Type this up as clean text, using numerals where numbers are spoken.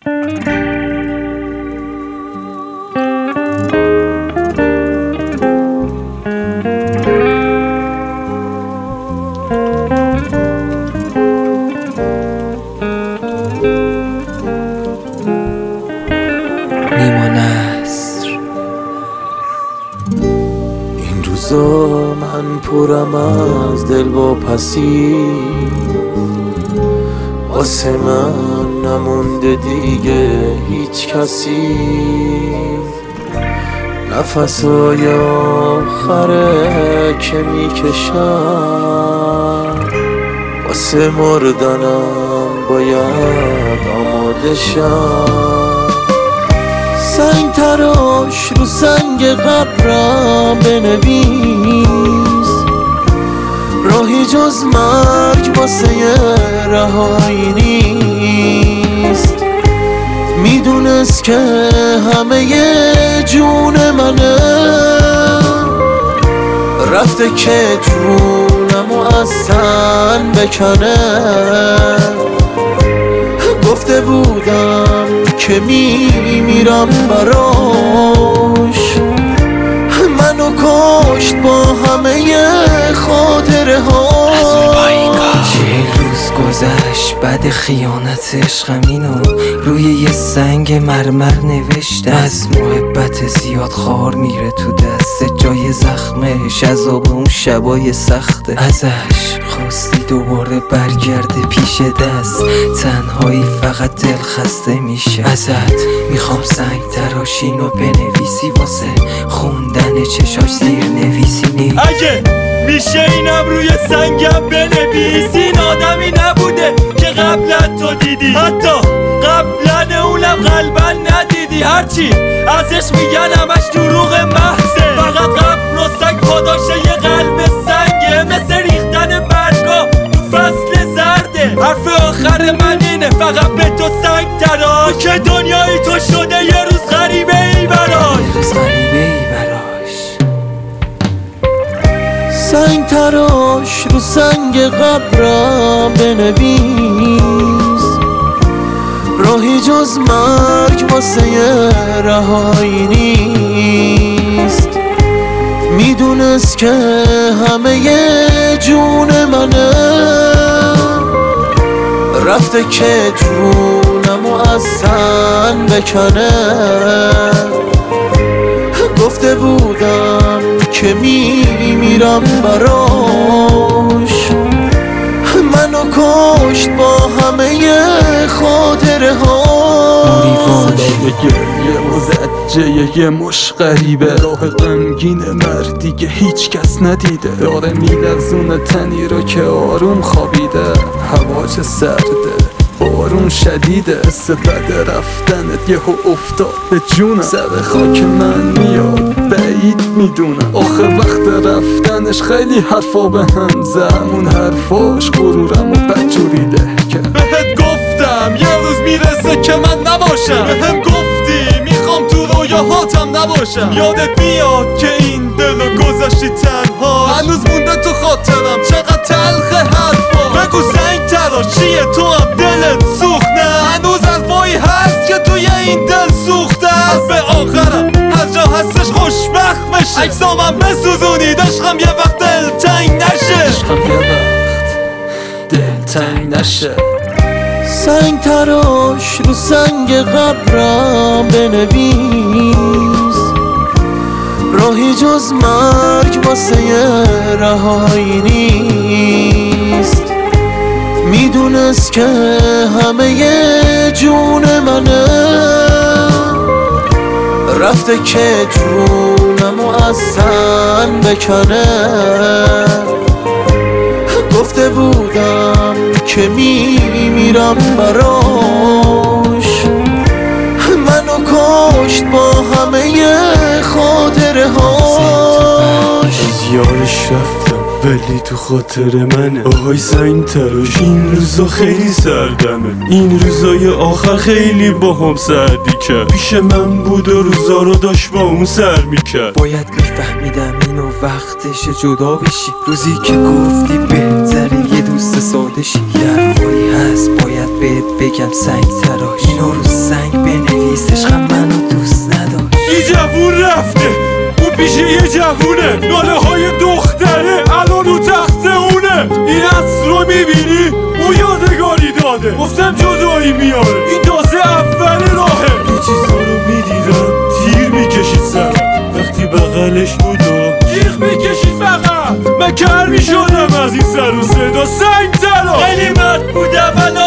این روزا من پرم از دلواپسی، واسه من نمونده دیگه هیچ کسی. نفسای آخره که میکشم، واسه مردنم باید آماده شم. سنگ تراش رو سنگ قبرم بنویس، راهی جز مرگ واسه رهایی نیست. میدونست که همه جون منه، رفته که جونمو از تن بکنه. گفته بودم که میمیرم براش، منو کشت با همه خاطره ها. چه روز گذشت بعد خیانت عشقم، اینو روی یه سنگ مرمر نوشته. از محبت زیاد خار میره تو دست، جای زخمش عذاب اون شبای سخته. ازش خواستی دوباره برگرده پیش دست، تنهایی فقط دل خسته میشه. ازت میخوام سنگ تراشینو بنویسی، واسه خوندن چشاش زیر نویسی نیست. اگه میشه اینم روی سنگم بنویسی، این آدمی نبوده که قبلا تو دیدی، حتی قبلا اونم قلبا ندیدی. هرچی ازش میگن همش دروغ محضه، فقط قبر و سنگ پاداشه یه قلب سنگه، مثل ریختن برگا تو فصل زرده. حرف آخر من اینه فقط به تو سنگ تراش، که دنیای تو شده یه روز غریبه ای براش. سنگ تراش رو سنگ قبرم بنویس، راهی جز مرگ واسه رهایی نیست. میدونست که همه جون منه، رفته که جونمو از تن بکنه. گفته بودم که میمیرم براش، منو کشت با همه خاطره ها. صدای گریه و زجه یه مش غریبه، راه غمگین مردی که هیچ کس ندیده. داره میلرزونه تنی رو که آروم خوابیده، هوا چه سرده، بارون شدیده. سپد رفتنت یهو افتاد به جونم، سر خاک من میاد بعید میدونم. آخه وقت رفتنش خیلی حرفا به هم زد، اون حرفاش غرورم و بدجوریده کرد. بهت گفتم یه روز میرسه که من نباشم، بهم گفتی میخوام تو رویاهاتم نباشم. یادت میاد که این دلو گذاشتی تنها، هنوز مونده تو خاطرم چقدر تلخه حرفا. بگو سنگ تراشیه تو هم دلت سوخت نه، هنوز حرفایی هست که توی این دل سوخته است. به آخرم از جا هستش خوشبخت بشه، اجسامم بسوزونی عشقم یه وقت دلتنگ نشه. عشقم یه وقت دلتنگ نشه. سنگ تراش رو سنگ قبرم بنویس، راهی جز مرگ واسه رهایی نیست. میدونست که همه جون منه، رفته که جونمو از تن بکنه. گفته بودم که میمیرم براش، منو کشت با همه خاطره هاش. از یارش رفتم ولی تو خاطر منه. آهای سنگ تراش این روزا خیلی سردمه، این روزای آخر خیلی با هم سردی کرد. پیش من بود و روزا رو داشت با اون سر میکرد. باید میفهمیدم اینو وقتش جدا بشی، روزی که گفتی بهتره یه دوست ساده شی. یه حرفایی هست باید بهت بگم سنگ تراش اینو رو سنگ بنویس عشقم منو دوست نداشت. این جوون رفته اون پیش یه جوونه، ناله های دختره الان رو تخت اونه. این عصر رو میبینی اون یادگاری داده، گفتم جدایی میاره این تازه اول راهه. این چیزا رو میدیدم تیر میکشید سر وقتی بغلش بود و جیغ میکشید فقط من کر میشدم از این سر و صدا سنگ ترا. خیلی مرد بودم